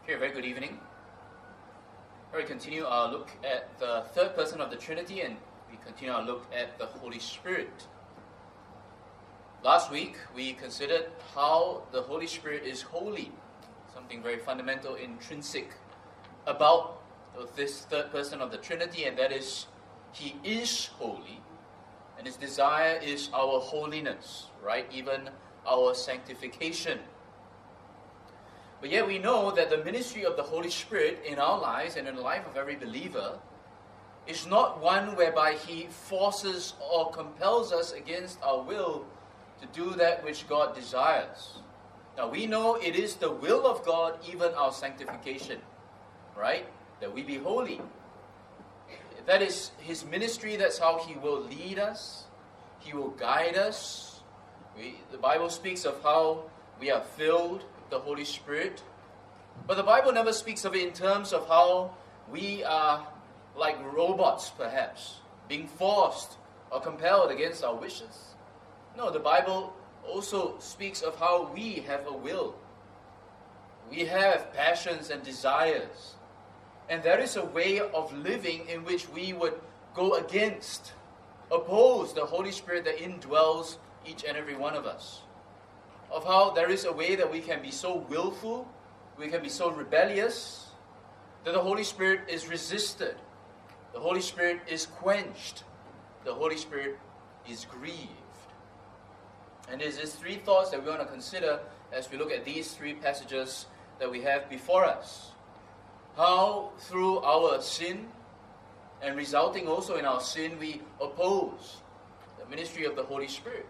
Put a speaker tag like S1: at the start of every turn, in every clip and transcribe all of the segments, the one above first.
S1: Okay, very good evening. We continue our look at the third person of the Trinity, and we continue our look at the Holy Spirit. Last week, we considered how the Holy Spirit is holy, something very fundamental, intrinsic about this third person of the Trinity, and that is, He is holy, and His desire is our holiness, right? Even our sanctification. But yet we know that the ministry of the Holy Spirit in our lives and in the life of every believer is not one whereby He forces or compels us against our will to do that which God desires. Now we know it is the will of God, even our sanctification, right? That we be holy. That is His ministry. That's how He will lead us. He will guide us. The Bible speaks of how we are filled the Holy Spirit. But the Bible never speaks of it in terms of how we are like robots, perhaps, being forced or compelled against our wishes. No, the Bible also speaks of how we have a will. We have passions and desires. And there is a way of living in which we would go against, oppose the Holy Spirit that indwells each and every one of us. Of how there is a way that we can be so willful, we can be so rebellious, that the Holy Spirit is resisted. The Holy Spirit is quenched. The Holy Spirit is grieved. And there's these three thoughts that we want to consider as we look at these three passages that we have before us. How through our sin, and resulting also in our sin, we oppose the ministry of the Holy Spirit.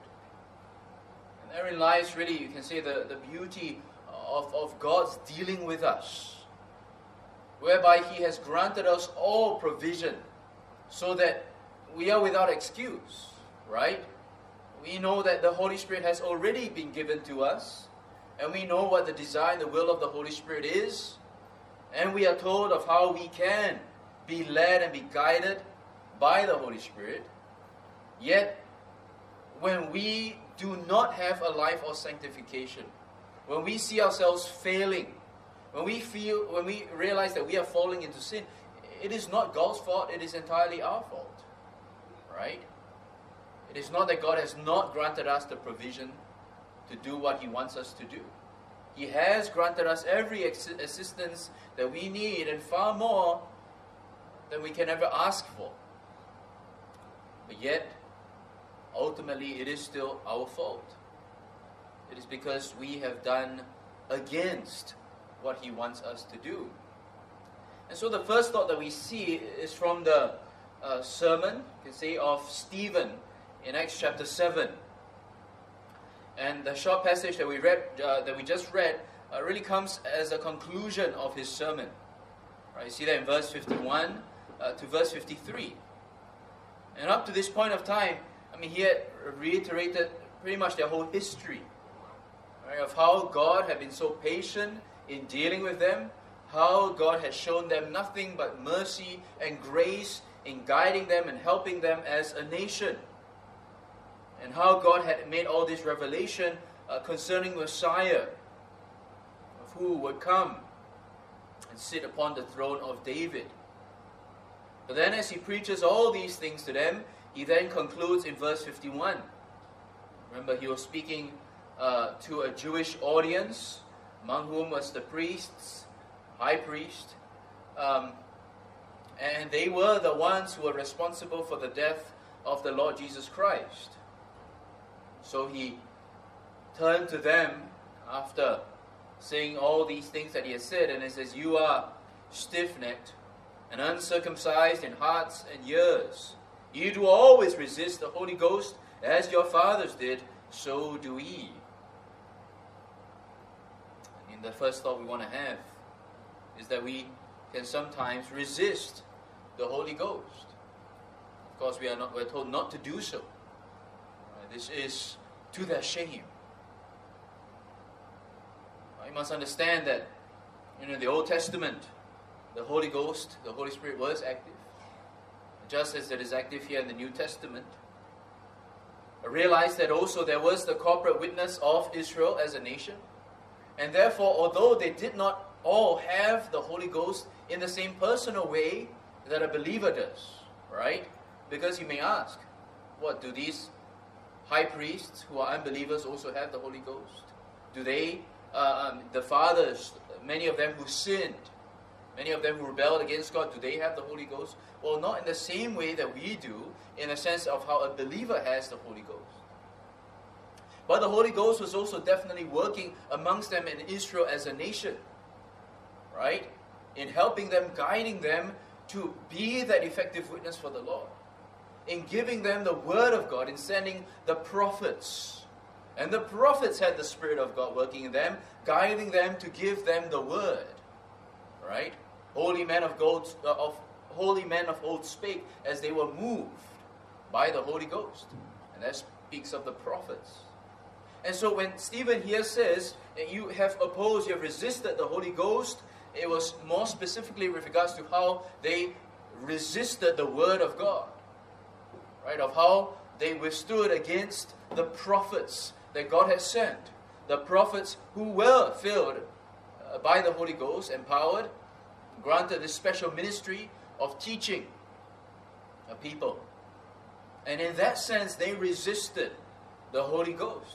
S1: Therein lies really, you can say, the beauty of God's dealing with us, whereby He has granted us all provision so that we are without excuse, right? We know that the Holy Spirit has already been given to us, and we know what the desire and the will of the Holy Spirit is, and we are told of how we can be led and be guided by the Holy Spirit. Yet, when we do not have a life of sanctification, when we see ourselves failing, when we realize that we are falling into sin, it is not God's fault, it is entirely our fault, right? It is not that God has not granted us the provision to do what He wants us to do. He has granted us every assistance that we need, and far more than we can ever ask for. But yet, ultimately, it is still our fault. It is because we have done against what He wants us to do. And so the first thought that we see is from the sermon, you can say, of Stephen in Acts chapter 7. And the short passage that we just read, really comes as a conclusion of his sermon. Right, you see that in verse 51 to verse 53. And up to this point of time, he had reiterated pretty much their whole history, right, of how God had been so patient in dealing with them, how God had shown them nothing but mercy and grace in guiding them and helping them as a nation, and how God had made all this revelation concerning Messiah, of who would come and sit upon the throne of David. But then as he preaches all these things to them, he then concludes in verse 51. Remember, he was speaking to a Jewish audience, among whom was the priests, high priest, and they were the ones who were responsible for the death of the Lord Jesus Christ. So he turned to them after saying all these things that he has said, and he says, "You are stiff-necked and uncircumcised in hearts and ears. You do always resist the Holy Ghost, as your fathers did, so do ye." And the first thought we want to have is that we can sometimes resist the Holy Ghost. Of course, we're told not to do so. This is to their shame. You must understand that in the Old Testament, the Holy Ghost, the Holy Spirit was active, just as it is active here in the New Testament. I realized that also there was the corporate witness of Israel as a nation, and therefore, although they did not all have the Holy Ghost in the same personal way that a believer does, right? Because you may ask, what, do these high priests who are unbelievers also have the Holy Ghost? Do they, the fathers, many of them who sinned, many of them who rebelled against God, do they have the Holy Ghost? Well, not in the same way that we do, in a sense of how a believer has the Holy Ghost. But the Holy Ghost was also definitely working amongst them in Israel as a nation, right? In helping them, guiding them to be that effective witness for the Lord. In giving them the Word of God, in sending the prophets. And the prophets had the Spirit of God working in them, guiding them to give them the Word, right? Holy men of old spake as they were moved by the Holy Ghost. And that speaks of the prophets. And so when Stephen here says that you have opposed, you have resisted the Holy Ghost, it was more specifically with regards to how they resisted the Word of God. Right? Of how they withstood against the prophets that God had sent. The prophets who were filled by the Holy Ghost, empowered, granted this special ministry of teaching a people. And in that sense, they resisted the Holy Ghost.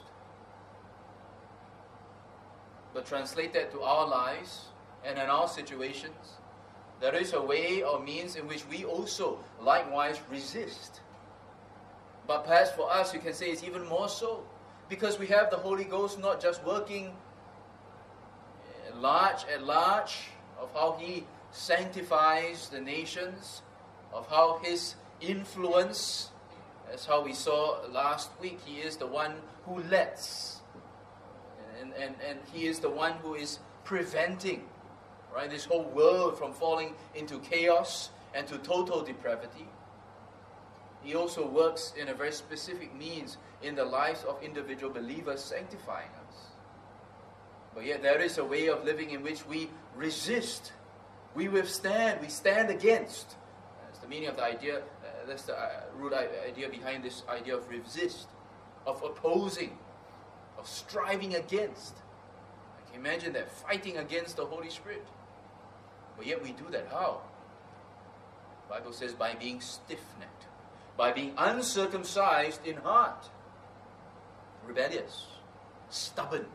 S1: But translate that to our lives and in our situations, there is a way or means in which we also likewise resist. But perhaps for us, you can say it's even more so, because we have the Holy Ghost not just working at large, of how He sanctifies the nations, of how His influence, as how we saw last week, He is the one who lets. And He is the one who is preventing, right, this whole world from falling into chaos and to total depravity. He also works in a very specific means in the lives of individual believers, sanctifying us. But yet there is a way of living in which we resist, we withstand, we stand against. That's the meaning of the idea, that's the root idea behind this idea of resist, of opposing, of striving against. I can imagine that, fighting against the Holy Spirit. But yet we do that how? The Bible says by being stiff-necked, by being uncircumcised in heart, rebellious, stubborn.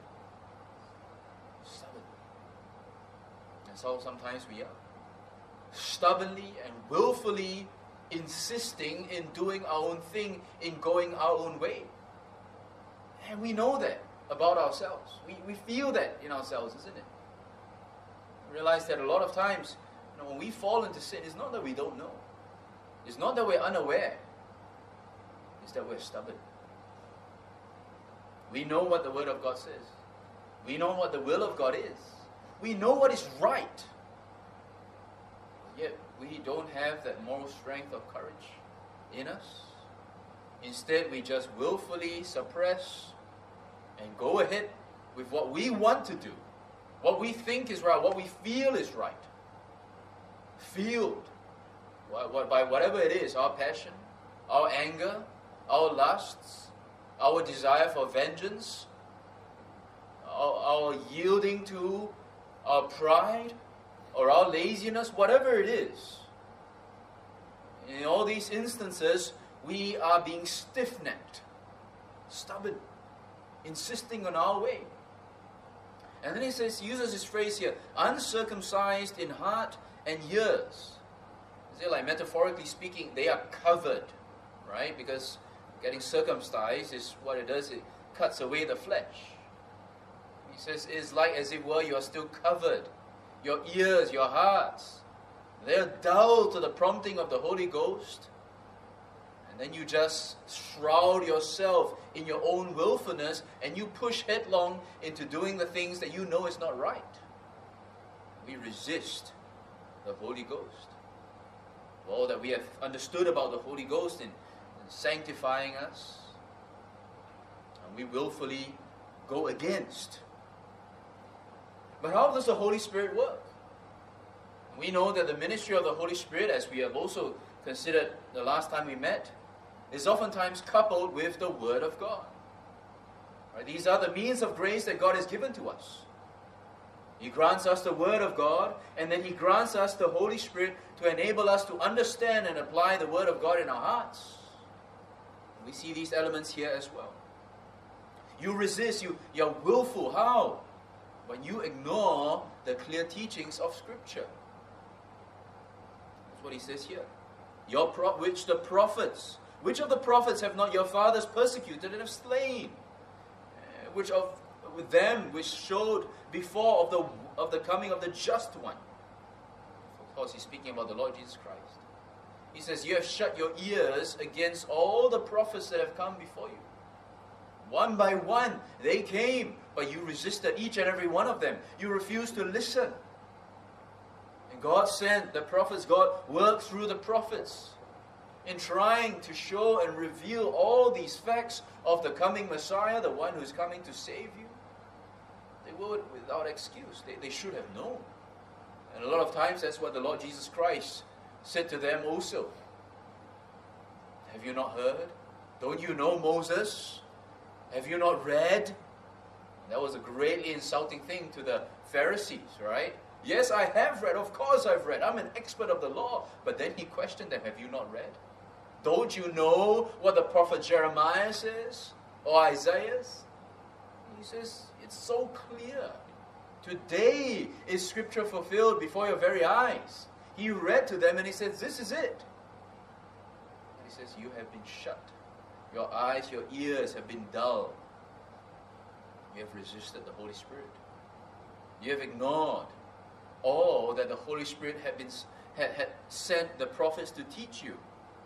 S1: That's how sometimes we are. Stubbornly and willfully insisting in doing our own thing, in going our own way. And we know that about ourselves. We feel that in ourselves, isn't it? We realize that a lot of times, when we fall into sin, it's not that we don't know. It's not that we're unaware. It's that we're stubborn. We know what the Word of God says. We know what the will of God is. We know what is right. Yet we don't have that moral strength or courage in us. Instead, we just willfully suppress and go ahead with what we want to do, what we think is right, what we feel is right. Fueled by whatever it is, our passion, our anger, our lusts, our desire for vengeance, our yielding to our pride, or our laziness, whatever it is. In all these instances, we are being stiff-necked, stubborn, insisting on our way. And then he uses this phrase here, uncircumcised in heart and ears. Is it like, metaphorically speaking, they are covered, right? Because getting circumcised is what it does, it cuts away the flesh. He says it's like as it were you are still covered. Your ears, your hearts, they're dull to the prompting of the Holy Ghost. And then you just shroud yourself in your own willfulness and you push headlong into doing the things that you know is not right. We resist the Holy Ghost. All that we have understood about the Holy Ghost in sanctifying us, and we willfully go against. But how does the Holy Spirit work? We know that the ministry of the Holy Spirit, as we have also considered the last time we met, is oftentimes coupled with the Word of God. Right? These are the means of grace that God has given to us. He grants us the Word of God, and then He grants us the Holy Spirit to enable us to understand and apply the Word of God in our hearts. We see these elements here as well. You resist, you're willful. How? When you ignore the clear teachings of Scripture. That's what he says here. Which of the prophets have not your fathers persecuted and have slain? Which of them which showed before of the coming of the just one? Of course, he's speaking about the Lord Jesus Christ. He says, you have shut your ears against all the prophets that have come before you. One by one, they came, but you resisted each and every one of them. You refused to listen. And God sent the prophets. God worked through the prophets in trying to show and reveal all these facts of the coming Messiah, the one who is coming to save you. They were without excuse. They should have known. And a lot of times that's what the Lord Jesus Christ said to them also. Have you not heard? Don't you know Moses? Have you not read? That was a greatly insulting thing to the Pharisees, right? Yes, I have read. Of course I've read. I'm an expert of the law. But then he questioned them, have you not read? Don't you know what the prophet Jeremiah says? Or Isaiah? He says, it's so clear. Today is Scripture fulfilled before your very eyes. He read to them and he says, this is it. And he says, you have been shut. Your eyes, your ears have been dull. You have resisted the Holy Spirit. You have ignored all that the Holy Spirit had sent the prophets to teach you.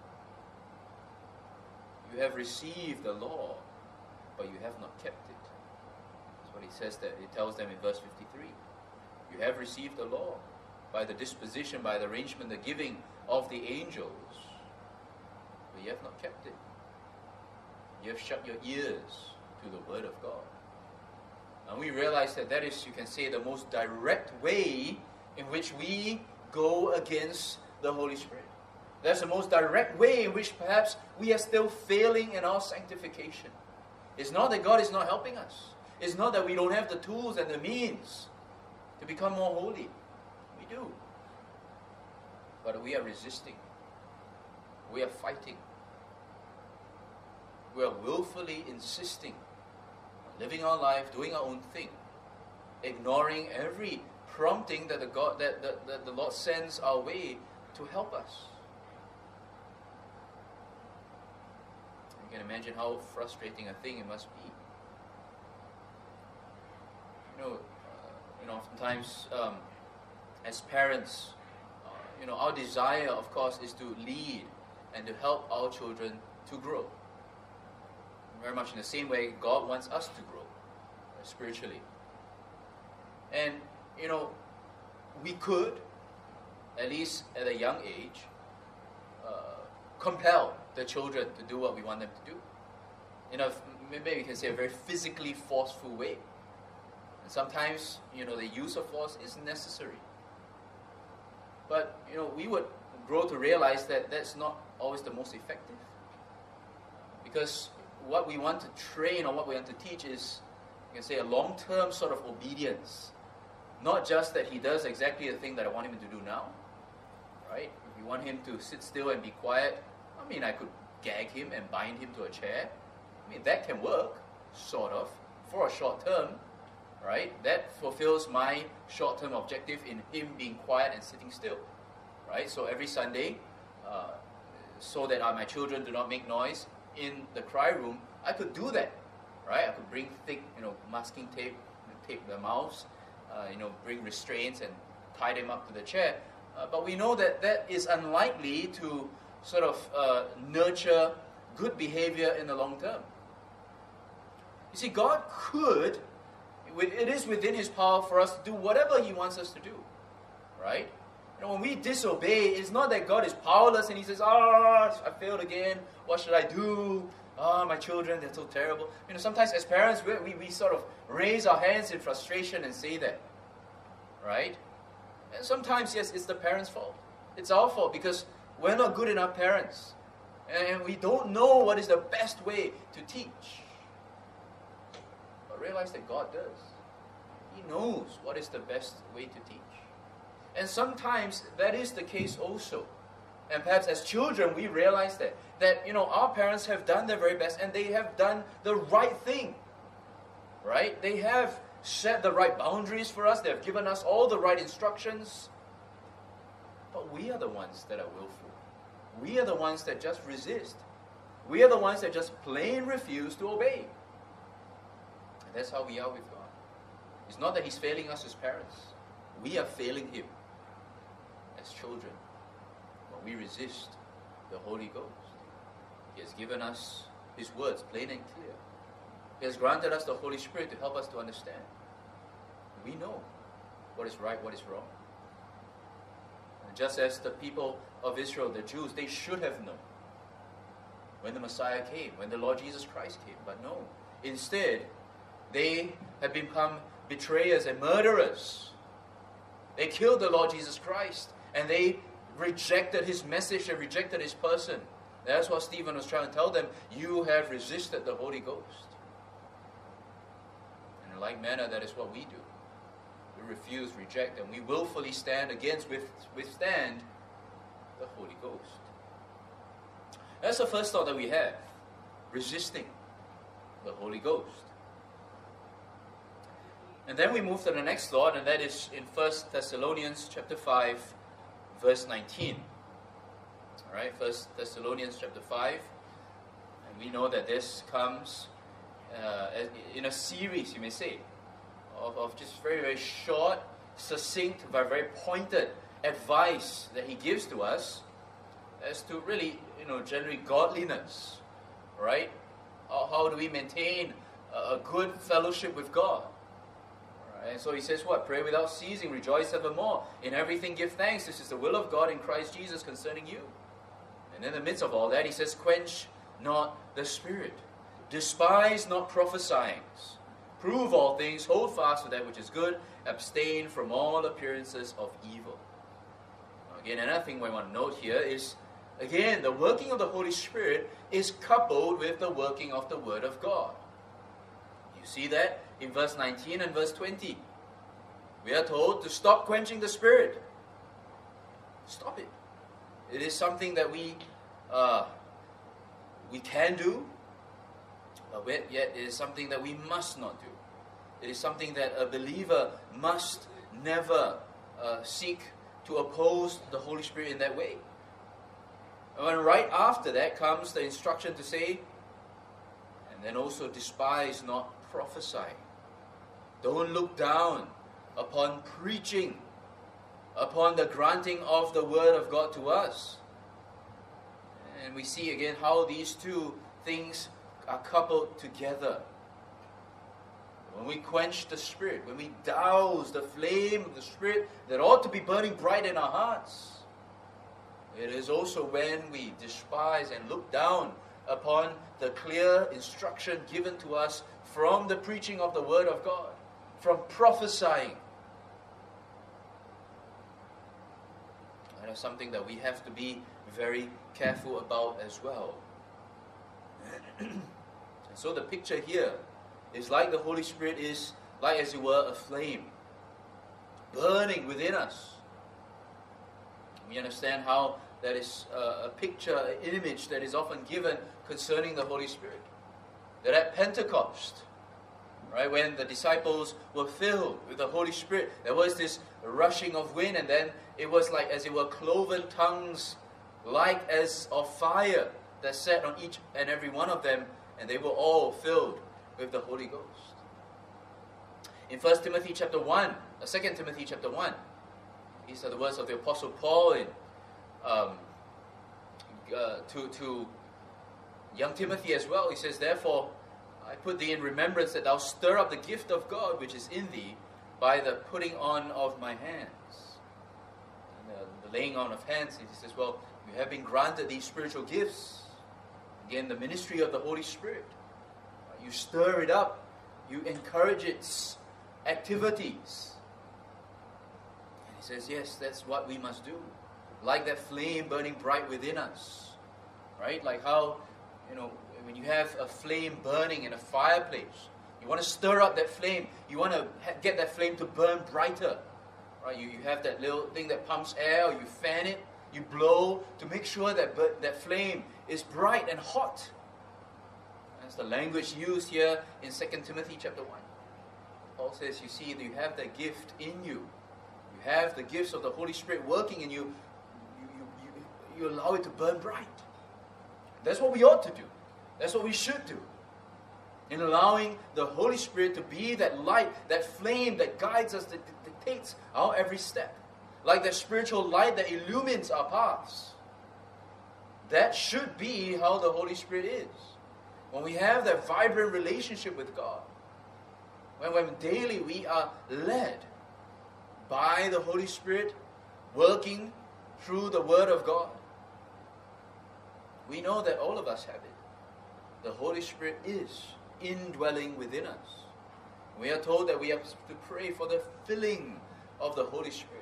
S1: You have received the law, but you have not kept it. That's what he says that he tells them in verse 53. You have received the law by the disposition, by the arrangement, the giving of the angels, but you have not kept it. You have shut your ears to the Word of God. And we realize that is, you can say, the most direct way in which we go against the Holy Spirit. That's the most direct way in which perhaps we are still failing in our sanctification. It's not that God is not helping us. It's not that we don't have the tools and the means to become more holy. We do. But we are resisting. We are fighting. We are willfully insisting on living our life, doing our own thing, ignoring every prompting that the Lord sends our way to help us. You can imagine how frustrating a thing it must be. Oftentimes, as parents, our desire, of course, is to lead and to help our children to grow. Very much in the same way God wants us to grow spiritually. And, we could, at least at a young age, compel the children to do what we want them to do. Maybe we can say a very physically forceful way. And sometimes, the use of force is necessary. But, we would grow to realize that that's not always the most effective. Because what we want to train or what we want to teach is, you can say, a long-term sort of obedience. Not just that he does exactly the thing that I want him to do now. Right? If you want him to sit still and be quiet, I could gag him and bind him to a chair. That can work, sort of, for a short term. Right? That fulfills my short-term objective in him being quiet and sitting still. Right? So every Sunday, so that my children do not make noise in the cry room, I could do that. Right? I could bring thick, masking tape, tape their mouths, bring restraints and tie them up to the chair. But we know that is unlikely to sort of nurture good behavior in the long term. You see, God could, it is within His power for us to do whatever He wants us to do. Right? When we disobey, it's not that God is powerless and He says, I failed again, what should I do? My children, they're so terrible. Sometimes as parents, we sort of raise our hands in frustration and say that. Right? And sometimes, yes, it's the parents' fault. It's our fault because we're not good enough parents. And we don't know what is the best way to teach. But realize that God does. He knows what is the best way to teach. And sometimes that is the case also. And perhaps as children we realize that our parents have done their very best and they have done the right thing. Right? They have set the right boundaries for us. They have given us all the right instructions. But we are the ones that are willful. We are the ones that just resist. We are the ones that just plain refuse to obey. And that's how we are with God. It's not that He's failing us as parents. We are failing Him as children. But we resist the Holy Ghost. He has given us His words, plain and clear. He has granted us the Holy Spirit to help us to understand. We know what is right, what is wrong. And just as the people of Israel, the Jews, they should have known when the Messiah came, when the Lord Jesus Christ came. But no. Instead, they have become betrayers and murderers. They killed the Lord Jesus Christ, and they rejected His message and rejected His person. That's what Stephen was trying to tell them. You have resisted the Holy Ghost. And in like manner, that is what we do. We refuse, reject, and we willfully stand against, withstand the Holy Ghost. That's the first thought that we have. Resisting the Holy Ghost. And then we move to the next thought, and that is in 1 Thessalonians chapter 5, verse 19. Alright, 1 Thessalonians chapter 5. And we know that this comes in a series, you may say, of just very, very short, succinct, but very pointed advice that he gives to us as to really, generally godliness. Right? How do we maintain a good fellowship with God? And so he says what? Pray without ceasing, rejoice evermore. In everything give thanks. This is the will of God in Christ Jesus concerning you. And in the midst of all that, he says, quench not the Spirit. Despise not prophesying. Prove all things, hold fast to that which is good, abstain from all appearances of evil. Now again, another thing we want to note here is, again, the working of the Holy Spirit is coupled with the working of the Word of God. You see that in verse 19 and verse 20. We are told to stop quenching the Spirit. Stop it. It is something that we can do, but yet it is something that we must not do. It is something that a believer must never seek to oppose the Holy Spirit in that way. And right after that comes the instruction to say, and then also despise not prophesying. Don't look down upon preaching, upon the granting of the Word of God to us. And we see again how these two things are coupled together. When we quench the Spirit, when we douse the flame of the Spirit that ought to be burning bright in our hearts, it is also when we despise and look down upon the clear instruction given to us from the preaching of the Word of God, from prophesying. That is something that we have to be very careful about as well. And so the picture here is like the Holy Spirit is, like as it were, a flame burning within us. We understand how that is a picture, an image that is often given concerning the Holy Spirit. That at Pentecost, right, when the disciples were filled with the Holy Spirit, there was this rushing of wind, and then it was like as it were cloven tongues, like as of fire, that sat on each and every one of them, and they were all filled with the Holy Ghost. In 2 Timothy chapter 1, these are the words of the Apostle Paul in to young Timothy as well. He says, therefore, I put thee in remembrance that thou stir up the gift of God which is in thee by the putting on of my hands. And the laying on of hands, he says, well, you have been granted these spiritual gifts. Again, the ministry of the Holy Spirit. You stir it up. You encourage its activities. And he says, yes, that's what we must do. Like that flame burning bright within us. Right? Like how, when you have a flame burning in a fireplace, You want to stir up that flame. You want to get that flame to burn brighter. Right? You have that little thing that pumps air, or you fan it, you blow to make sure that that flame is bright and hot. That's the language used here in 2 Timothy chapter 1. Paul says, you see, you have that gift in you. You have the gifts of the Holy Spirit working in you. You allow it to burn bright. That's what we ought to do. That's what we should do. In allowing the Holy Spirit to be that light, that flame that guides us, that dictates our every step. Like that spiritual light that illumines our paths. That should be how the Holy Spirit is. When we have that vibrant relationship with God, when daily we are led by the Holy Spirit, working through the Word of God, we know that all of us have it. The Holy Spirit is indwelling within us. We are told that we have to pray for the filling of the Holy Spirit.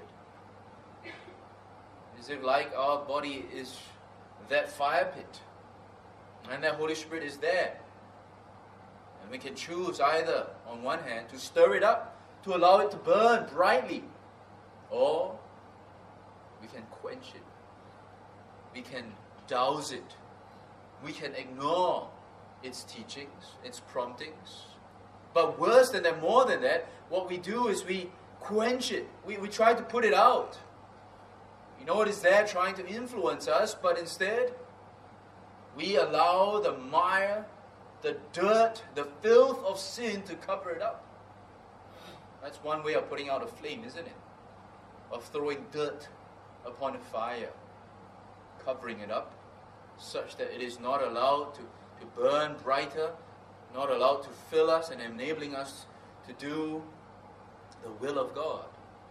S1: Is it like our body is that fire pit, and that Holy Spirit is there? And we can choose either, on one hand, to stir it up, to allow it to burn brightly, or we can quench it. We can douse it. We can ignore its teachings, its promptings. But worse than that, more than that, what we do is we quench it. We try to put it out. We know it is there trying to influence us, but instead, we allow the mire, the dirt, the filth of sin to cover it up. That's one way of putting out a flame, isn't it? Of throwing dirt upon a fire, covering it up, such that it is not allowed to burn brighter, not allowed to fill us and enabling us to do the will of God.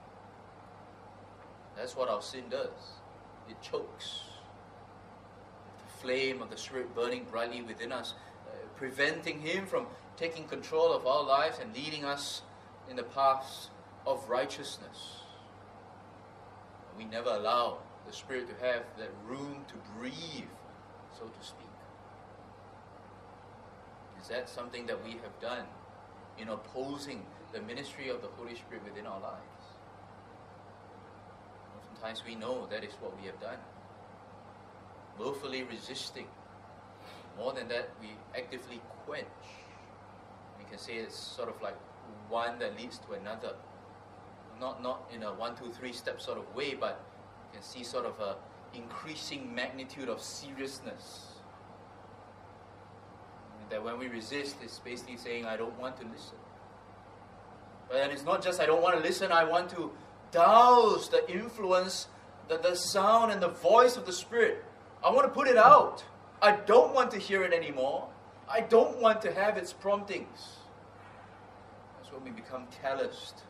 S1: That's what our sin does. It chokes the flame of the Spirit burning brightly within us, preventing Him from taking control of our lives and leading us in the paths of righteousness. We never allow the Spirit to have that room to breathe, so to speak. Is that something that we have done in opposing the ministry of the Holy Spirit within our lives? Sometimes we know that is what we have done. Willfully resisting. More than that, we actively quench. We can say it's sort of like one that leads to another. Not in a 1, 2, 3 step sort of way, but you can see sort of a increasing magnitude of seriousness. That when we resist, it's basically saying, I don't want to listen. But then it's not just I don't want to listen, I want to douse the influence, the sound and the voice of the Spirit. I want to put it out. I don't want to hear it anymore. I don't want to have its promptings. That's when we become calloused.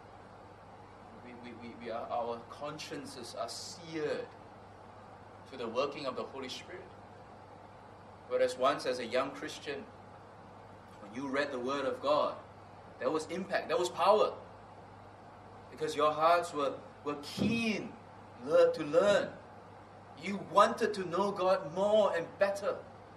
S1: Our consciences are seared to the working of the Holy Spirit. Whereas once as a young Christian, when you read the Word of God, there was impact, there was power. Because your hearts were keen to learn. You wanted to know God more and better.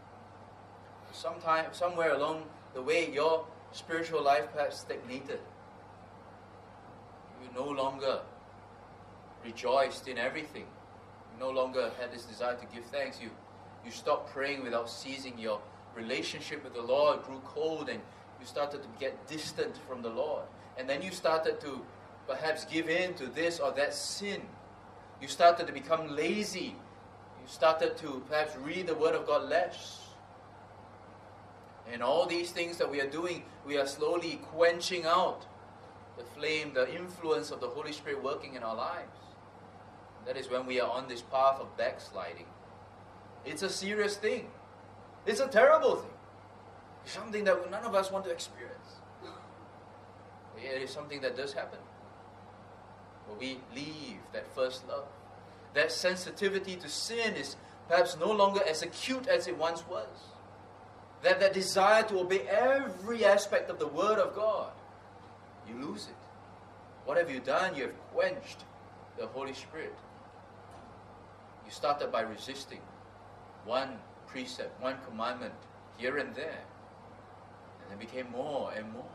S1: Somewhere along the way, your spiritual life perhaps stagnated. You no longer rejoiced in everything. You no longer had this desire to give thanks. You stopped praying without ceasing. Your relationship with the Lord grew cold and you started to get distant from the Lord. And then you started to perhaps give in to this or that sin. You started to become lazy. You started to perhaps read the Word of God less. And all these things that we are doing, we are slowly quenching out the flame, the influence of the Holy Spirit working in our lives. That is when we are on this path of backsliding. It's a serious thing. It's a terrible thing. It's something that none of us want to experience. But yet it is something that does happen. But we leave that first love. That sensitivity to sin is perhaps no longer as acute as it once was. That desire to obey every aspect of the Word of God, you lose it. What have you done? You have quenched the Holy Spirit. You started by resisting one precept, one commandment here and there. And it became more and more.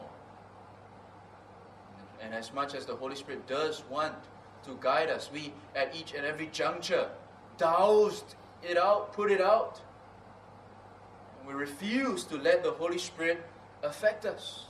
S1: And as much as the Holy Spirit does want to guide us, we at each and every juncture doused it out, put it out. And we refuse to let the Holy Spirit affect us.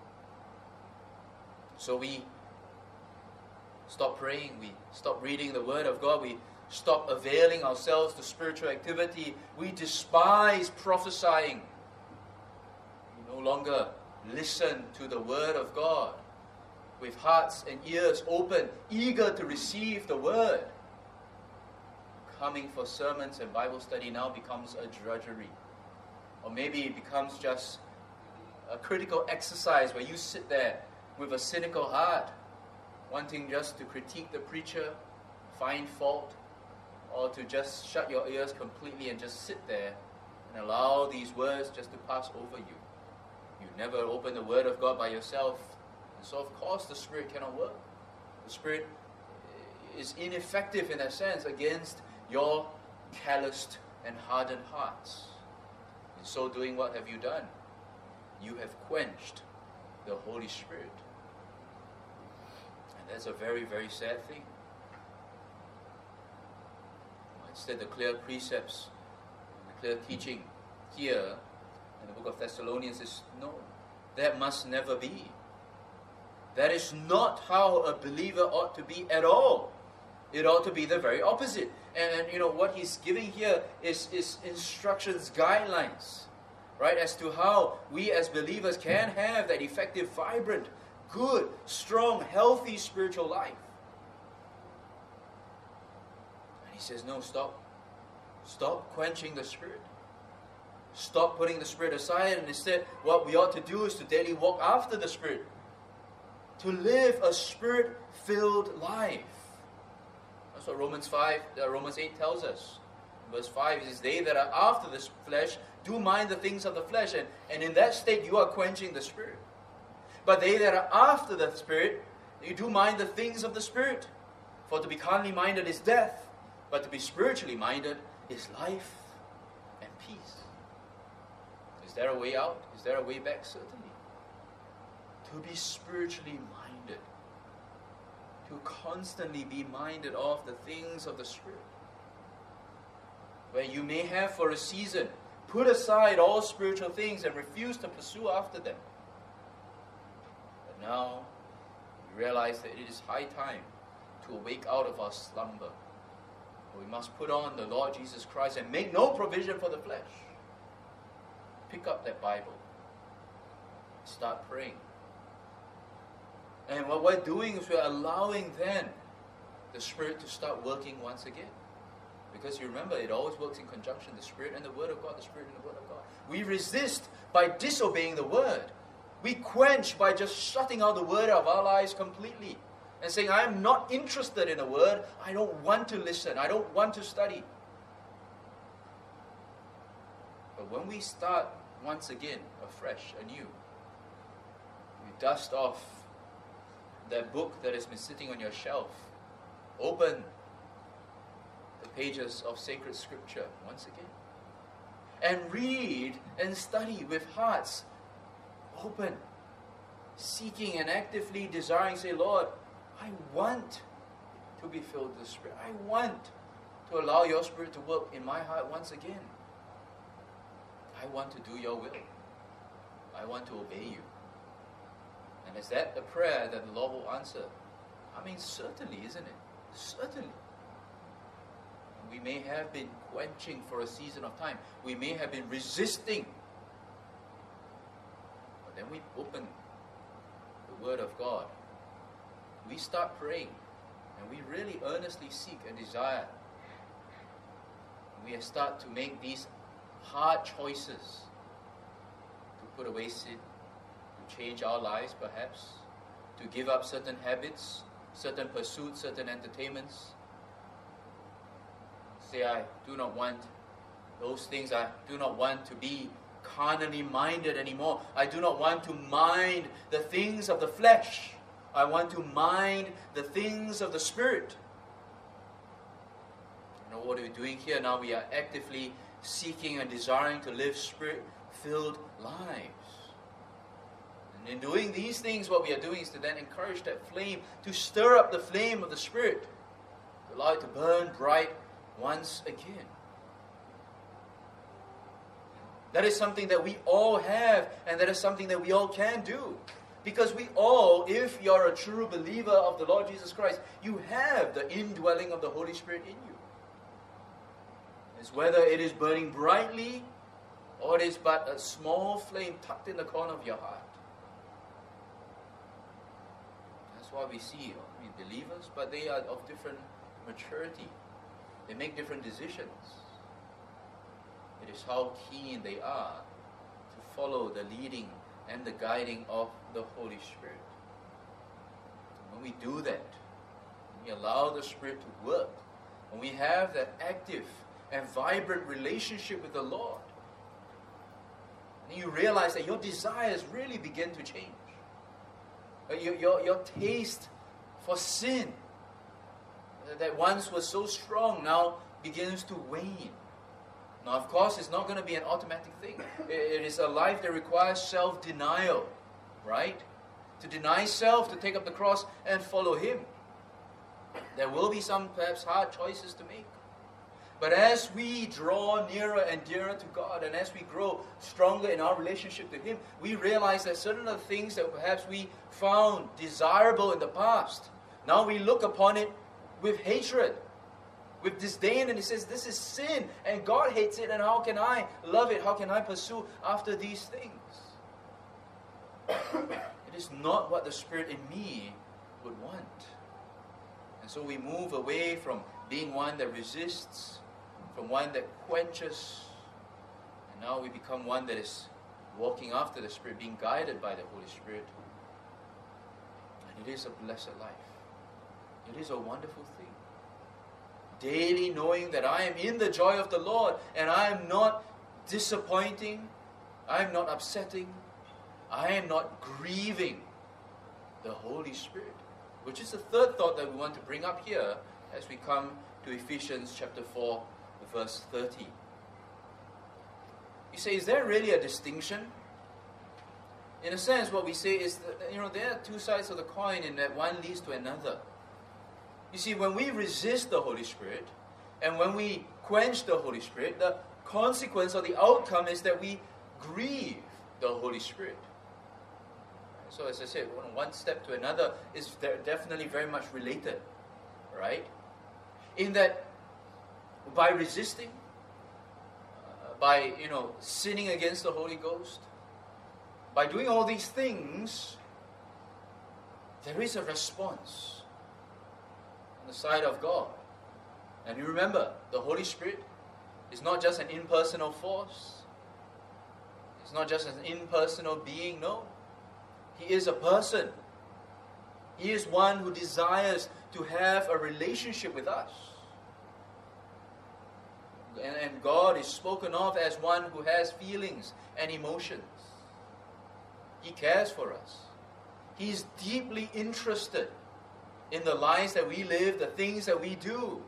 S1: So we stop praying, we stop reading the Word of God, we stop availing ourselves to spiritual activity, we despise prophesying. We no longer listen to the Word of God with hearts and ears open, eager to receive the Word. Coming for sermons and Bible study now becomes a drudgery. Or maybe it becomes just a critical exercise where you sit there with a cynical heart, wanting just to critique the preacher, find fault, or to just shut your ears completely and just sit there and allow these words just to pass over you. You never open the Word of God by yourself, and so of course the Spirit cannot work. The Spirit is ineffective in a sense against your calloused and hardened hearts. In so doing, what have you done? You have quenched the Holy Spirit. And that's a very, very sad thing. Instead, the clear precepts, the clear teaching here in the book of Thessalonians is, no, that must never be. That is not how a believer ought to be at all. It ought to be the very opposite. And you know, what he's giving here is instructions, guidelines, right, as to how we as believers can have that effective, vibrant, good, strong, healthy spiritual life. And he says, no, stop. Stop quenching the Spirit. Stop putting the Spirit aside, and instead what we ought to do is to daily walk after the Spirit. To live a Spirit-filled life. That's what Romans 8 tells us. Verse 5 is, they that are after the flesh do mind the things of the flesh, and in that state you are quenching the Spirit. But they that are after the Spirit, you do mind the things of the Spirit. For to be carnally minded is death, but to be spiritually minded is life and peace. Is there a way out? Is there a way back? Certainly. To be spiritually minded. To constantly be minded of the things of the Spirit. Where you may have for a season put aside all spiritual things and refuse to pursue after them. But now we realize that it is high time to awake out of our slumber. We must put on the Lord Jesus Christ and make no provision for the flesh. Pick up that Bible. Start praying. And what we're doing is we're allowing then the Spirit to start working once again. Because you remember, it always works in conjunction, the Spirit and the Word of God, the Spirit and the Word of God. We resist by disobeying the Word. We quench by just shutting out the Word of our lives completely. And saying, I'm not interested in a Word. I don't want to listen. I don't want to study. But when we start once again, afresh, anew, we dust off that book that has been sitting on your shelf. Open the pages of sacred scripture once again. And read and study with hearts open. Seeking and actively desiring, say, Lord, I want to be filled with the Spirit. I want to allow your Spirit to work in my heart once again. I want to do your will. I want to obey you. And is that the prayer that the Lord will answer? I mean, certainly, isn't it? Certainly. We may have been quenching for a season of time. We may have been resisting. But then we open the Word of God. We start praying. And we really earnestly seek and desire. We start to make these hard choices. To put away sin. Change our lives perhaps, to give up certain habits, certain pursuits, certain entertainments. Say, I do not want those things. I do not want to be carnally minded anymore. I do not want to mind the things of the flesh. I want to mind the things of the Spirit. You know what are we doing here now? We are actively seeking and desiring to live Spirit-filled lives. And in doing these things, what we are doing is to then encourage that flame, to stir up the flame of the Spirit, to allow it to burn bright once again. That is something that we all have, and that is something that we all can do. Because we all, if you are a true believer of the Lord Jesus Christ, you have the indwelling of the Holy Spirit in you. It's whether it is burning brightly or it is but a small flame tucked in the corner of your heart. That's why we see believers, but they are of different maturity. They make different decisions. It is how keen they are to follow the leading and the guiding of the Holy Spirit. When we do that, when we allow the Spirit to work, when we have that active and vibrant relationship with the Lord, and you realize that your desires really begin to change. Your taste for sin that once was so strong now begins to wane. Now, of course, it's not going to be an automatic thing. It is a life that requires self-denial, right? To deny self, to take up the cross and follow Him. There will be some perhaps hard choices to make. But as we draw nearer and dearer to God, and as we grow stronger in our relationship to Him, we realize that certain of the things that perhaps we found desirable in the past, now we look upon it with hatred, with disdain, and He says, this is sin, and God hates it, and how can I love it? How can I pursue after these things? It is not what the Spirit in me would want. And so we move away from being one that resists, from one that quenches, and now we become one that is walking after the Spirit, being guided by the Holy Spirit. And it is a blessed life. It is a wonderful thing. Daily knowing that I am in the joy of the Lord, and I am not disappointing, I am not upsetting, I am not grieving the Holy Spirit. Which is the third thought that we want to bring up here as we come to Ephesians chapter 4, verse 30. You say, is there really a distinction? In a sense, what we say is that, there are two sides of the coin in that one leads to another. You see, when we resist the Holy Spirit, and when we quench the Holy Spirit, the consequence or the outcome is that we grieve the Holy Spirit. So as I said, one step to another is definitely very much related, right? In that, by resisting, by sinning against the Holy Ghost, by doing all these things, there is a response on the side of God. And you remember, the Holy Spirit is not just an impersonal force. It's not just an impersonal being, no. He is a person. He is one who desires to have a relationship with us. And God is spoken of as one who has feelings and emotions. He cares for us. He is deeply interested in the lives that we live, the things that we do.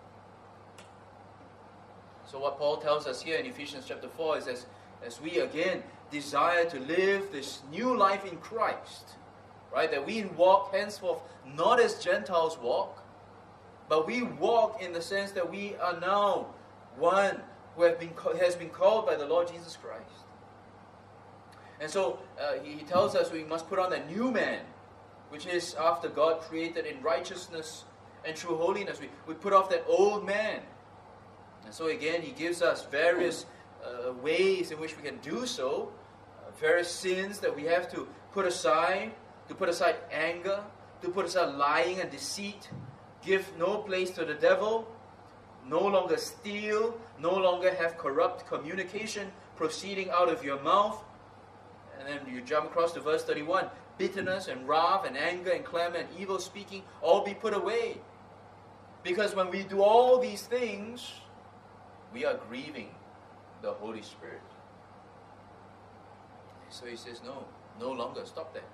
S1: So what Paul tells us here in Ephesians chapter 4 is as we again desire to live this new life in Christ, right? That we walk henceforth not as Gentiles walk, but we walk in the sense that we are now one who has been called by the Lord Jesus Christ. And so he tells us we must put on a new man, which is after God created in righteousness and true holiness. We put off that old man. And so again, he gives us various ways in which we can do so, various sins that we have to put aside anger, to put aside lying and deceit, give no place to the devil, no longer steal, no longer have corrupt communication proceeding out of your mouth. And then you jump across to verse 31, bitterness and wrath and anger and clamor and evil speaking, all be put away. Because when we do all these things, we are grieving the Holy Spirit. So he says, no longer. Stop that.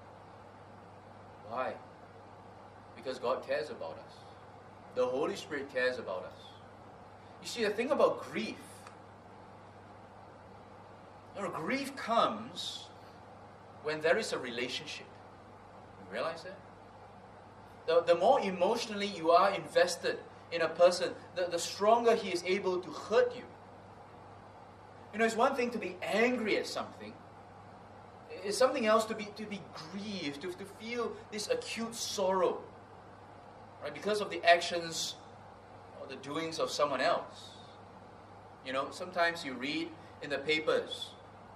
S1: Why? Because God cares about us. The Holy Spirit cares about us. You see, the thing about grief, grief comes when there is a relationship. You realize that? The more emotionally you are invested in a person, the stronger he is able to hurt you. You know, it's one thing to be angry at something. It's something else to be grieved, to feel this acute sorrow, right, because of the actions or the doings of someone else. You know, sometimes you read in the papers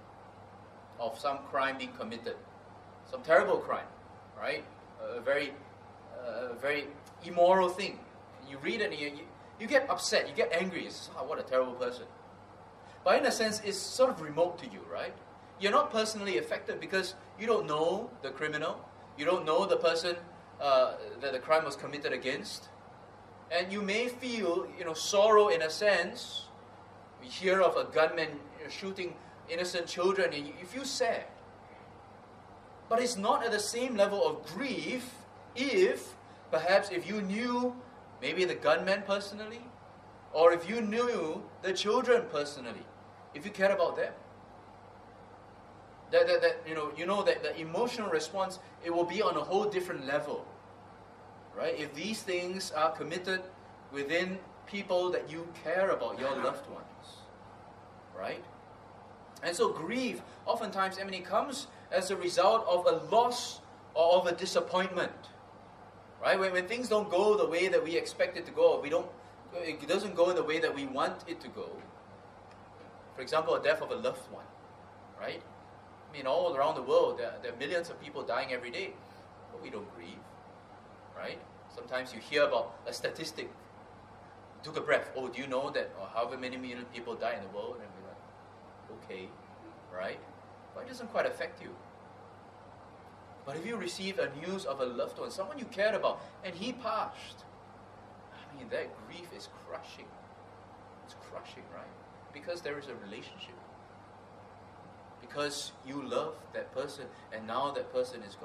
S1: of some crime being committed, some terrible crime, right? A very immoral thing. You read it and you get upset, you get angry. It's, oh, what a terrible person. But in a sense, it's sort of remote to you, right? You're not personally affected because you don't know the criminal. You don't know the person that the crime was committed against. And you may feel, sorrow in a sense. We hear of a gunman shooting innocent children and you feel sad. But it's not at the same level of grief if you knew maybe the gunman personally, or if you knew the children personally, if you cared about them. That the emotional response, it will be on a whole different level, right? If these things are committed within people that you care about, your loved ones, right? And so grief, oftentimes, comes as a result of a loss or of a disappointment, right? When things don't go the way that we expect it to go, it doesn't go in the way that we want it to go. For example, a death of a loved one, right? All around the world, there are millions of people dying every day, but we don't grieve, right? Sometimes you hear about a statistic, took a breath. Oh, do you know that however many million people die in the world? And we're like, okay, right? But it doesn't quite affect you. But if you receive a news of a loved one, someone you cared about, and he passed, that grief is crushing. It's crushing, right? Because there is a relationship. Because you love that person, and now that person is gone.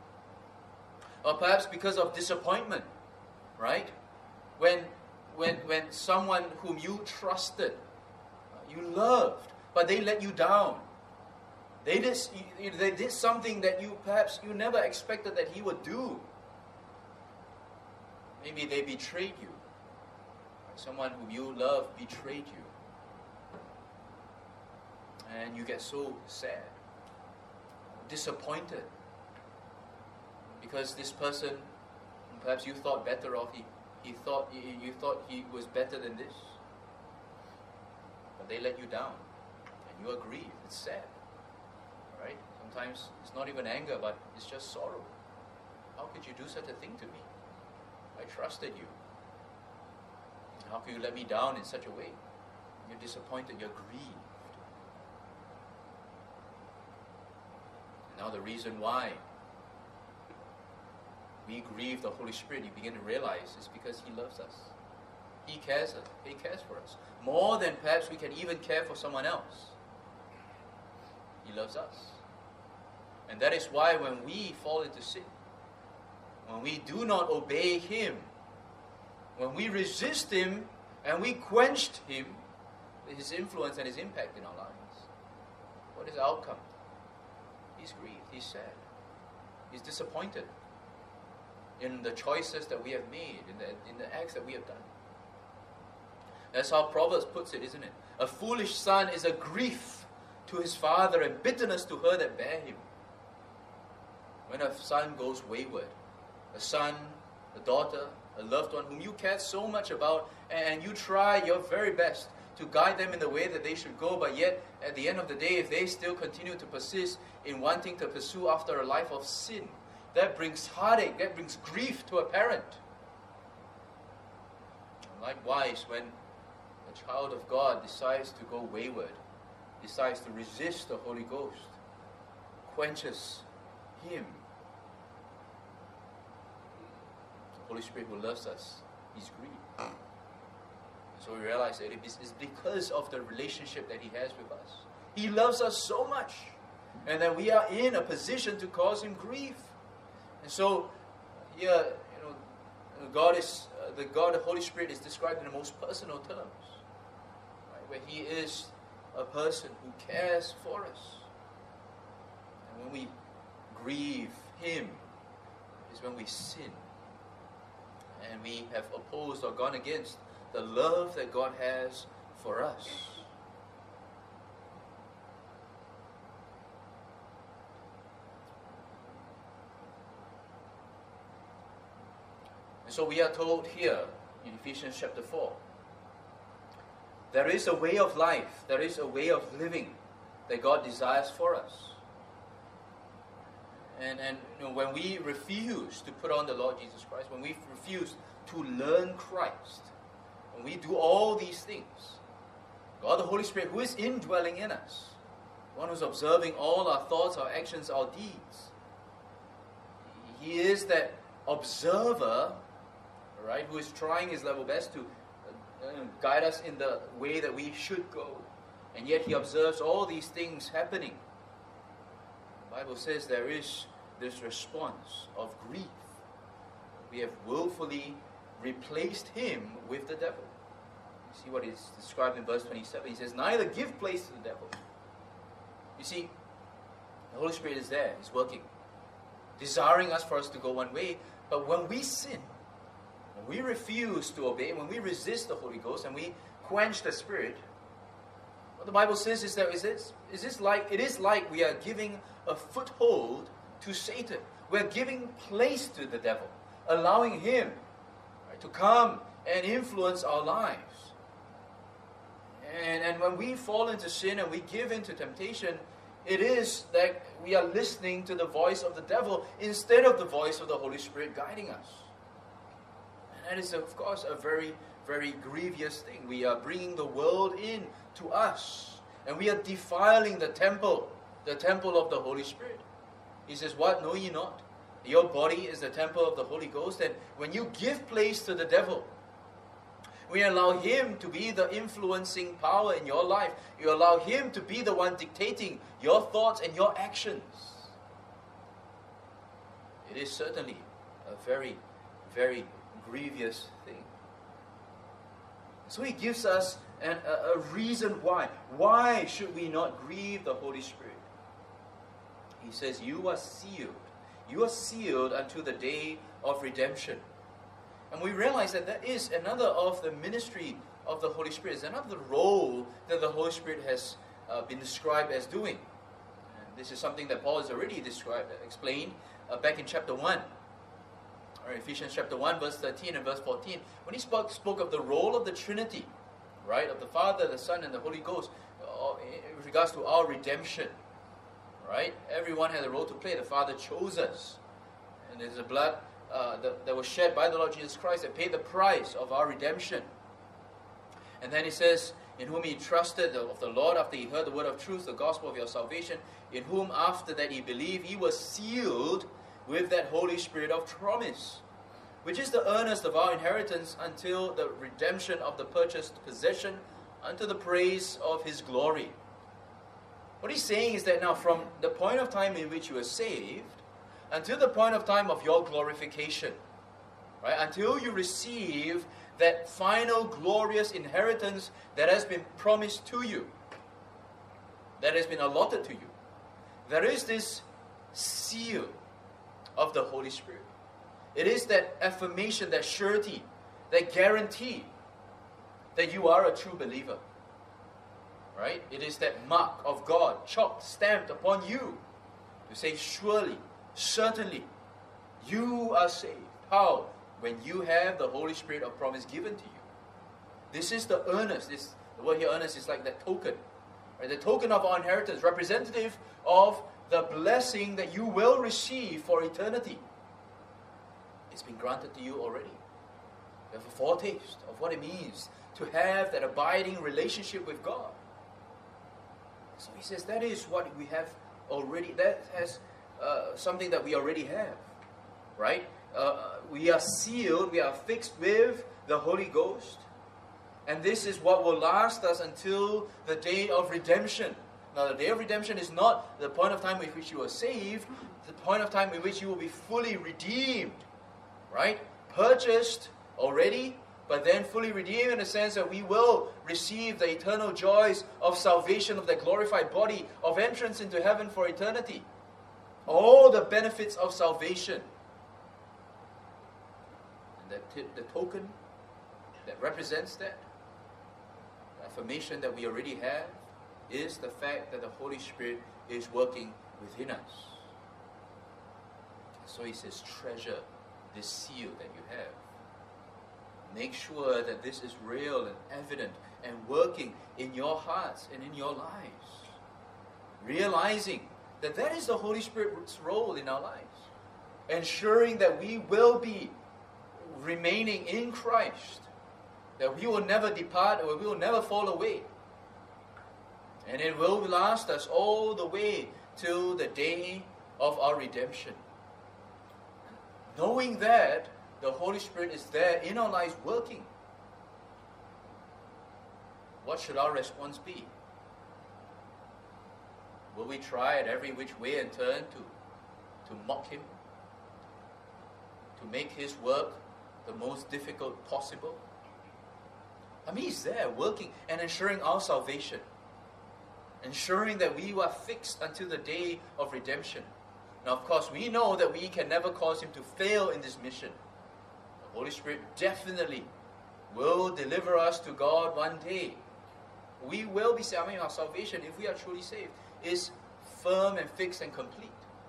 S1: Or perhaps because of disappointment, right? When someone whom you trusted, you loved, but they let you down. They did something that you never expected that he would do. Maybe they betrayed you. Someone whom you love betrayed you. And you get so sad, disappointed, because this person, perhaps you thought better of, you thought he was better than this, but they let you down, and you are grieved. It's sad, right? Sometimes it's not even anger, but it's just sorrow. How could you do such a thing to me? I trusted you. How can you let me down in such a way? You're disappointed, you're grieved. Now the reason why we grieve the Holy Spirit, you begin to realize, is because He loves us. He cares for us. More than perhaps we can even care for someone else. He loves us. And that is why when we fall into sin, when we do not obey Him, when we resist Him and we quenched Him, His influence and His impact in our lives, what is the outcome? He's grieved, he's sad, he's disappointed in the choices that we have made, in the acts that we have done. That's how Proverbs puts it, isn't it? A foolish son is a grief to his father and bitterness to her that bare him. When a son goes wayward, a son, a daughter, a loved one whom you care so much about, and you try your very best to guide them in the way that they should go, but yet at the end of the day, if they still continue to persist in wanting to pursue after a life of sin, that brings heartache, that brings grief to a parent. Likewise, when a child of God decides to go wayward, decides to resist the Holy Ghost, quenches Him, the Holy Spirit who loves us, He's grieved. So we realize that it's because of the relationship that He has with us. He loves us so much, and that we are in a position to cause Him grief. And so here, God is the Holy Spirit is described in the most personal terms, right? Where He is a person who cares for us. And when we grieve Him is when we sin and we have opposed or gone against the love that God has for us. And so we are told here in Ephesians chapter 4, there is a way of life, there is a way of living that God desires for us. And when we refuse to put on the Lord Jesus Christ, when we refuse to learn Christ, when we do all these things, God the Holy Spirit, who is indwelling in us, one who's observing all our thoughts, our actions, our deeds, He is that observer, right, who is trying his level best to guide us in the way that we should go. And yet He observes all these things happening. The Bible says there is this response of grief. We have willfully replaced Him with the devil. You see what is described in verse 27. He says, neither give place to the devil. You see, the Holy Spirit is there. He's working, desiring us for us to go one way. But when we sin, when we refuse to obey, when we resist the Holy Ghost and we quench the Spirit, what the Bible says is that it is like we are giving a foothold to Satan. We're giving place to the devil, allowing him, right, to come and influence our lives. And when we fall into sin and we give into temptation, it is that we are listening to the voice of the devil instead of the voice of the Holy Spirit guiding us. And that is, of course, a very, very grievous thing. We are bringing the world in to us, and we are defiling the temple of the Holy Spirit. He says, what? Know ye not? Your body is the temple of the Holy Ghost, and when you give place to the devil, we allow him to be the influencing power in your life. You allow him to be the one dictating your thoughts and your actions. It is certainly a very, very grievous thing. So he gives us a reason why. Why should we not grieve the Holy Spirit? He says, you are sealed. You are sealed unto the day of redemption. And we realize that that is another of the ministry of the Holy Spirit. It's another role that the Holy Spirit has been described as doing. And this is something that Paul has already explained back in chapter 1. Or Ephesians chapter 1, verse 13 and verse 14. When he spoke of the role of the Trinity, right, of the Father, the Son, and the Holy Ghost, in regards to our redemption, right? Everyone has a role to play. The Father chose us. And there's a blood that was shed by the Lord Jesus Christ that paid the price of our redemption. And then he says, in whom he trusted of the Lord after he heard the word of truth, the gospel of your salvation, in whom after that he believed, he was sealed with that Holy Spirit of promise, which is the earnest of our inheritance until the redemption of the purchased possession, unto the praise of his glory. What he's saying is that now from the point of time in which you are saved, until the point of time of your glorification, right? Until you receive that final glorious inheritance that has been promised to you, that has been allotted to you, there is this seal of the Holy Spirit. It is that affirmation, that surety, that guarantee that you are a true believer. Right? It is that mark of God, chalked, stamped upon you, to say, surely, certainly, you are saved. How? When you have the Holy Spirit of promise given to you. This is the earnest. The word here, earnest, is like that token. Right? The token of our inheritance, representative of the blessing that you will receive for eternity. It's been granted to you already. You have a foretaste of what it means to have that abiding relationship with God. So he says that is what we have already. That has something that we already have, right? We are sealed, we are fixed with the Holy Ghost. And this is what will last us until the day of redemption. Now the day of redemption is not the point of time in which you are saved, the point of time in which you will be fully redeemed, right? Purchased already, but then fully redeemed in the sense that we will receive the eternal joys of salvation, of the glorified body, of entrance into heaven for eternity. all the benefits of salvation. And the token that represents that, the affirmation that we already have, is the fact that the Holy Spirit is working within us. So he says, treasure this seal that you have. Make sure that this is real and evident and working in your hearts and in your lives. Realizing that that is the Holy Spirit's role in our lives. Ensuring that we will be remaining in Christ. That we will never depart or we will never fall away. And it will last us all the way till the day of our redemption. Knowing that the Holy Spirit is there in our lives working, what should our response be? Will we try at every which way and turn to mock Him? To make His work the most difficult possible? I mean, He's there working and ensuring our salvation. Ensuring that we are fixed until the day of redemption. Now, of course, we know that we can never cause Him to fail in this mission. The Holy Spirit definitely will deliver us to God one day. We will be saved. I mean, our salvation, if we are truly saved, is firm and fixed and complete.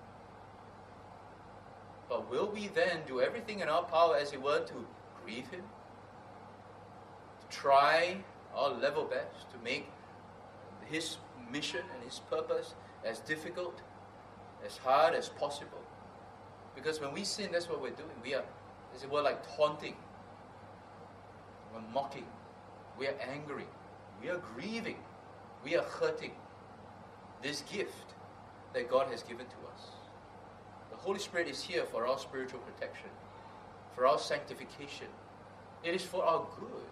S1: But will we then do everything in our power, as it were, to grieve Him? To try our level best to make His mission and His purpose as difficult, as hard as possible? Because when we sin, that's what we're doing. We are, as it were, like taunting. We're mocking. We are angry. We are grieving. We are hurting this gift that God has given to us. The Holy Spirit is here for our spiritual protection, for our sanctification. It is for our good.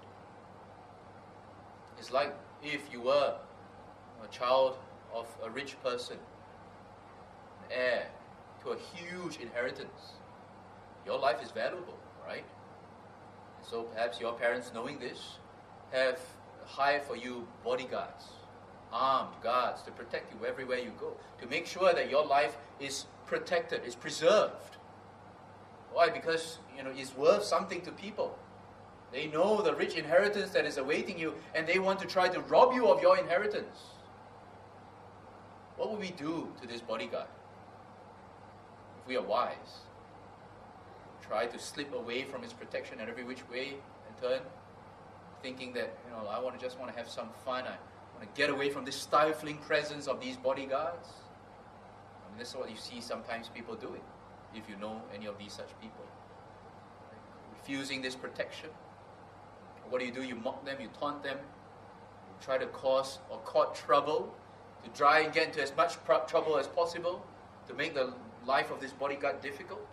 S1: It's like if you were a child of a rich person, an heir to a huge inheritance. Your life is valuable, right? So perhaps your parents, knowing this, have hired for you bodyguards, armed guards to protect you everywhere you go, to make sure that your life is protected, is preserved. Why? Because it's worth something to people. They know the rich inheritance that is awaiting you, and they want to try to rob you of your inheritance. What would we do to this bodyguard? If we are wise, try to slip away from his protection at every which way and turn, thinking that, I just want to have some fun. I want to get away from this stifling presence of these bodyguards. I mean, that's what you see sometimes people doing, if you know any of these such people. Refusing this protection. What do? You mock them, you taunt them, you try to cause or court trouble, to try and get into as much trouble as possible, to make the life of this bodyguard difficult.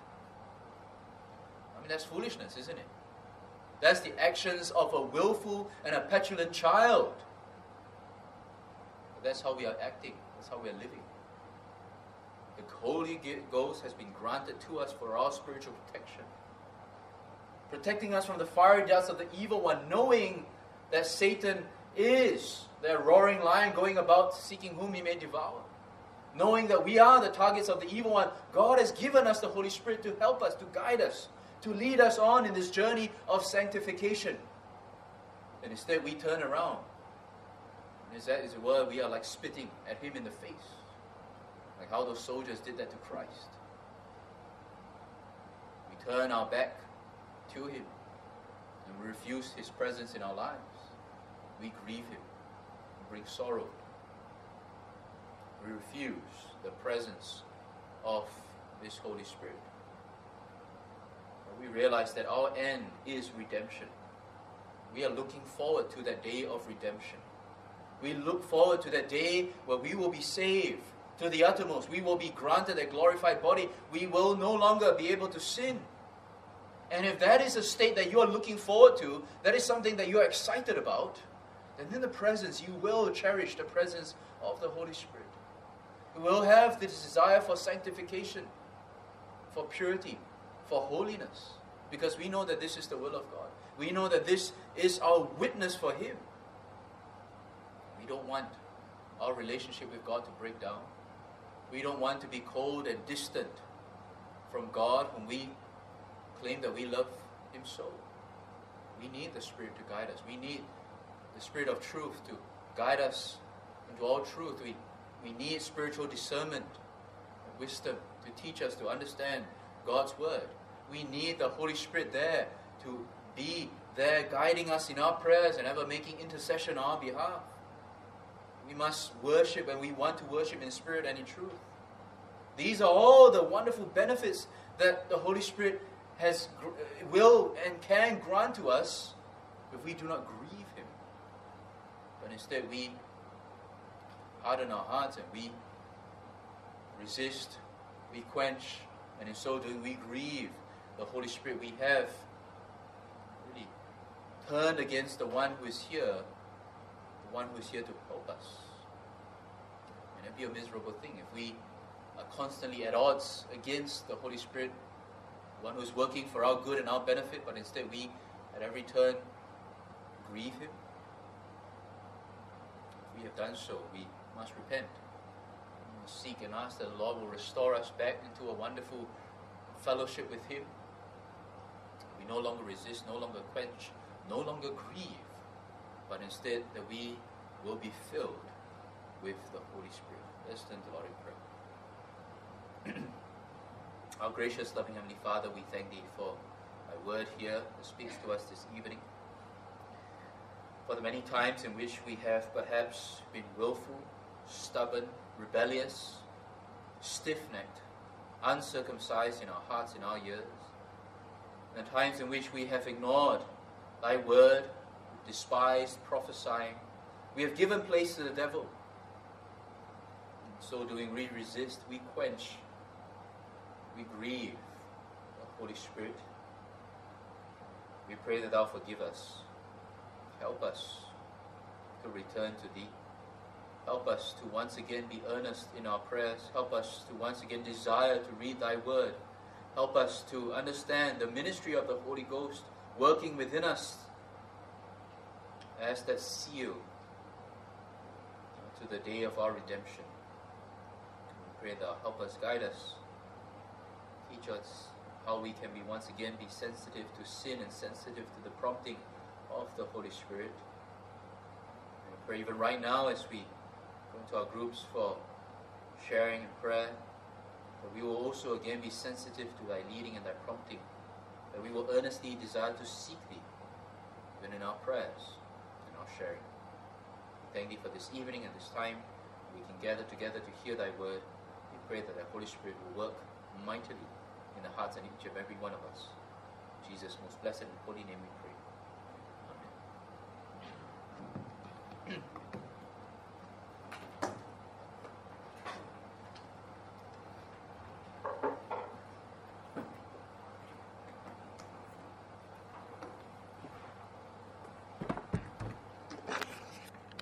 S1: I mean, that's foolishness, isn't it? That's the actions of a willful and a petulant child. But that's how we are acting. That's how we are living. The Holy Ghost has been granted to us for our spiritual protection. Protecting us from the fiery darts of the evil one, knowing that Satan is the roaring lion going about seeking whom he may devour. Knowing that we are the targets of the evil one, God has given us the Holy Spirit to help us, to guide us, to lead us on in this journey of sanctification. And instead we turn around. And as it were, we are like spitting at Him in the face. Like how those soldiers did that to Christ. We turn our back to Him and we refuse His presence in our lives. We grieve Him and bring sorrow. We refuse the presence of this Holy Spirit. But we realize that our end is redemption. We are looking forward to that day of redemption. We look forward to that day where we will be saved to the uttermost. We will be granted a glorified body. We will no longer be able to sin. And if that is a state that you are looking forward to, that is something that you are excited about, then in the presence, you will cherish the presence of the Holy Spirit. You will have this desire for sanctification, for purity, for holiness, because we know that this is the will of God. We know that this is our witness for Him. We don't want our relationship with God to break down. We don't want to be cold and distant from God whom we claim that we love Him so. We need the Spirit to guide us. We need the Spirit of truth to guide us into all truth. We need spiritual discernment and wisdom to teach us to understand God's Word. We need the Holy Spirit there to be there guiding us in our prayers and ever making intercession on our behalf. We must worship, and we want to worship in spirit and in truth. These are all the wonderful benefits that the Holy Spirit will and can grant to us if we do not grieve Him. But instead we harden our hearts and we resist, we quench, and in so doing we grieve the Holy Spirit. We have really turned against the one who is here, the one who is here to help us. And it would be a miserable thing if we are constantly at odds against the Holy Spirit, the one who is working for our good and our benefit, but instead we at every turn grieve Him. If we have done so, we must repent. We must seek and ask that the Lord will restore us back into a wonderful fellowship with Him. We no longer resist, no longer quench, no longer grieve, but instead that we will be filled with the Holy Spirit. Let's turn to the Lord in prayer. Our gracious, loving Heavenly Father, we thank Thee for Thy word here that speaks to us this evening. For the many times in which we have perhaps been willful, stubborn, rebellious, stiff-necked, uncircumcised in our hearts, in our ears, and times in which we have ignored Thy word, despised prophesying, we have given place to the devil. In so doing, we resist, we quench, we grieve the Holy Spirit. We pray that Thou forgive us. Help us to return to Thee. Help us to once again be earnest in our prayers. Help us to once again desire to read Thy word. Help us to understand the ministry of the Holy Ghost working within us as that seal to the day of our redemption. We pray Thou help us, guide us, teach us how we can once again be sensitive to sin and sensitive to the prompting of the Holy Spirit. And we pray even right now as we go into our groups for sharing and prayer, that we will also again be sensitive to Thy leading and Thy prompting, that we will earnestly desire to seek Thee, even in our prayers and our sharing. We thank Thee for this evening and this time. We can gather together to hear Thy word. We pray that Thy Holy Spirit will work mightily in the hearts and each of every one of us. In Jesus' most blessed and holy name we pray.